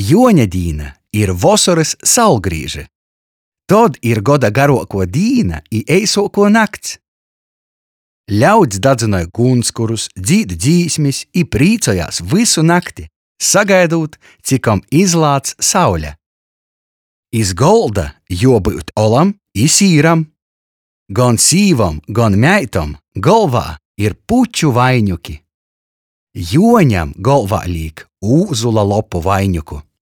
Joņa dīna ir vosoras saulgrīže. Tod ir goda garuoko dīna I eisuoko nakts. Ļauds dadzinoja gunskurus, dzīd dzīsmis I prīcojās visu nakti, sagaidūt, cikom izlāc saule. Iz golda jobūt olam I sīram. Gan sīvam, gan meitom golvā ir puču vaiņuki. Joņam golvā līk ūzula lopu vaiņuku.